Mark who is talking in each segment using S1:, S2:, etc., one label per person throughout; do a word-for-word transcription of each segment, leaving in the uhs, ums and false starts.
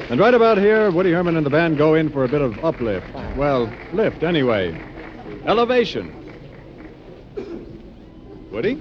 S1: And right about here, Woody Herman and the band go in for a bit of uplift. Well, lift anyway. Elevation. Woody?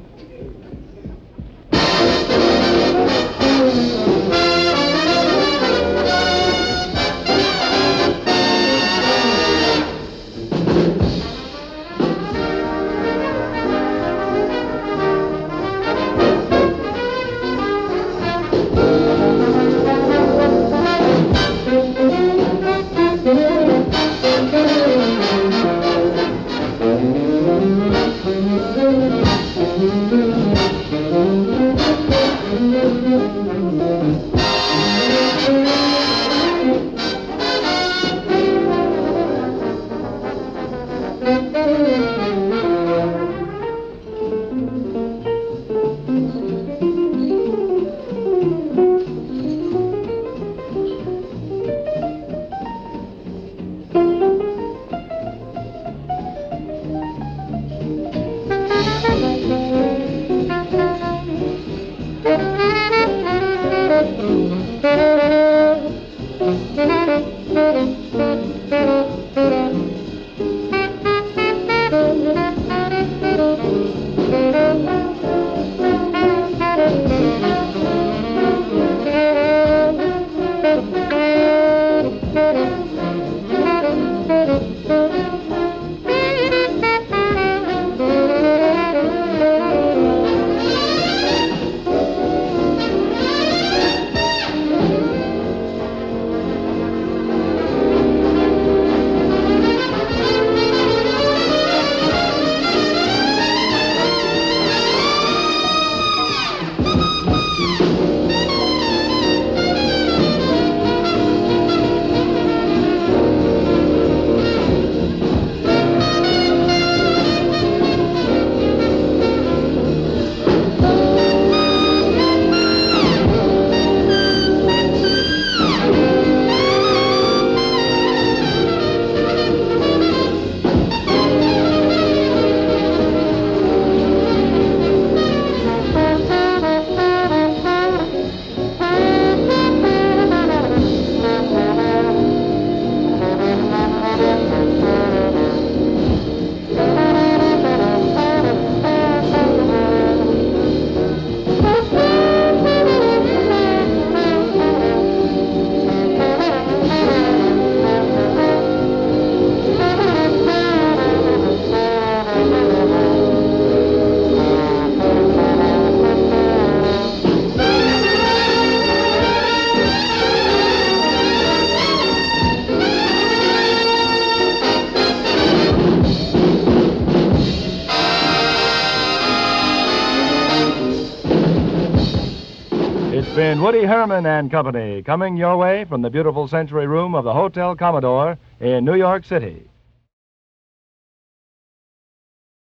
S2: It's been Woody Herman and Company coming your way from the beautiful Century Room of the Hotel Commodore in New York City.